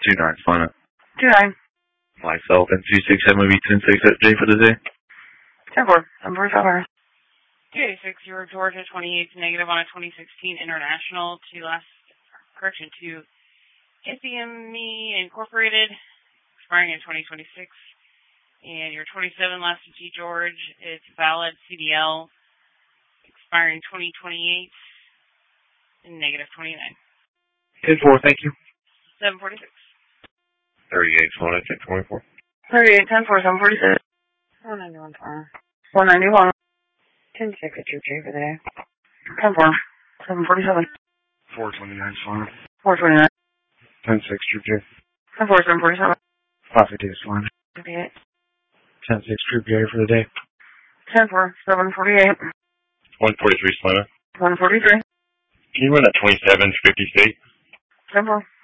29, flying up. 29. Myself and 267 will be 10-6 for the day. 10-4, 747. 286, you were Georgia 28, negative on a 2016 International to SEME Incorporated, expiring in 2026. And your 27 last to G George, it's valid CDL, expiring 2028, and negative 29. 10-4, thank you. 746. 38, flying up 10-24. 38, 10-4, 746. 191, 191. 10-6 at your J for the day. 10-4, 747. 429, flying up. 429. 10-6, Troop J. 10-4, 747. 550 is flying. 58. 10-6, Troop J for the day. 10-4, 748. 143 is flying up. 143. Can you run that 27, 50 state? 10-4.